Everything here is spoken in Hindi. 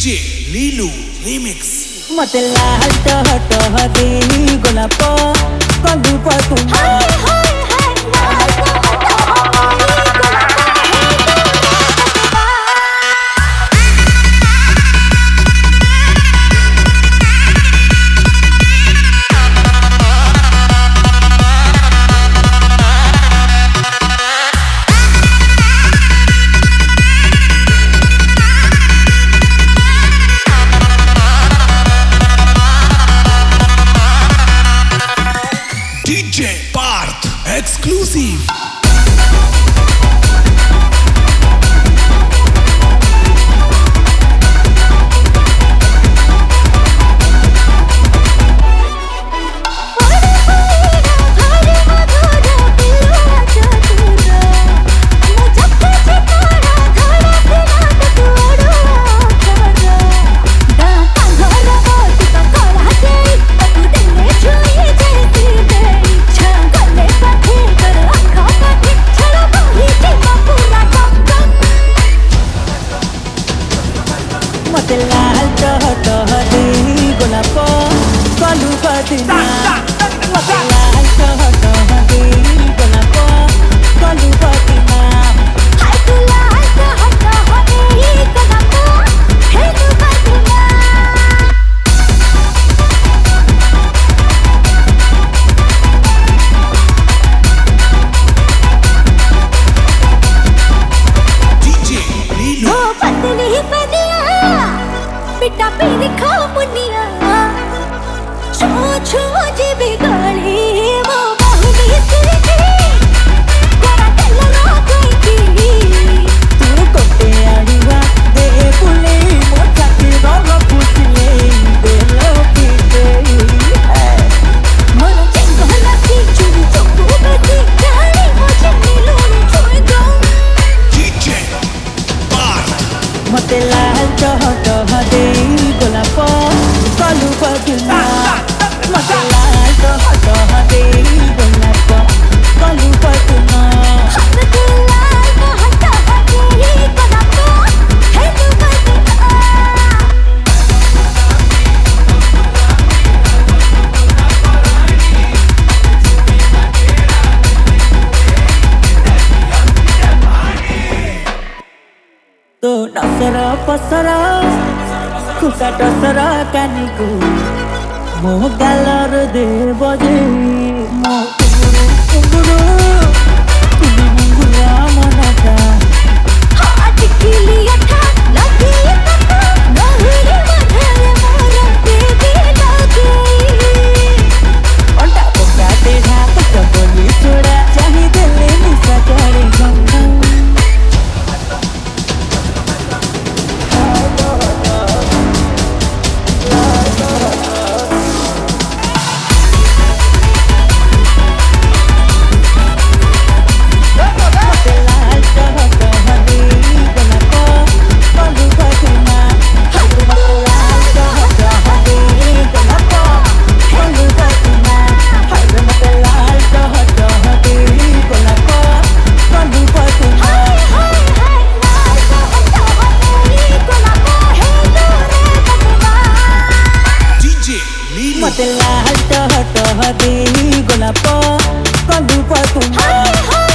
DJ Lilu Remix. मते लाल टह टह दे गोलाप कंदू पतुमा DJ Parth Exclusive. मते लाल टह टह दे गोलाप कंदू पतुमा मते लाल टह टह दे गोलाप कंदू पतुमा हाय तू लाल टह टह दे गोलाप कंदू पतुमा DJ Lilu. ओ पतली पनिया पिटा पीर खा मुनिया छो छो जीवी गाली मो बहुनी तेरी गोरा तेल रो कोई तू कोटे आड़ीवा दे पुले मो छाती रो पुछले दे लो पीते मोर चंगला की चुरी चोकू बेटी गाली मो चन्नी लूनी छोड़ दो DJ Parth. मते लाल टह टह दे गोलाप कंदू पतुमा मते लाल टह टह दे गोलाप कंदू पतुमा मते लाल टह टह दे गोलाप कंदू पतुमा तो नसरा पसरा खुका टसरा कानिकु मो गालर दे बजे मो कुंगुरु कुंगुरु कुंगुरु मुंगुरा मनका हाथ किलिया था लगी तक नहुरी मधले मोर बेबी लगे अंडा बोका तेरा तो बोली छोड़ा चाही दिले निशा करे गंगा DJ Lilu. मते लाल टह टह दे गोलाप कंदू पतुमा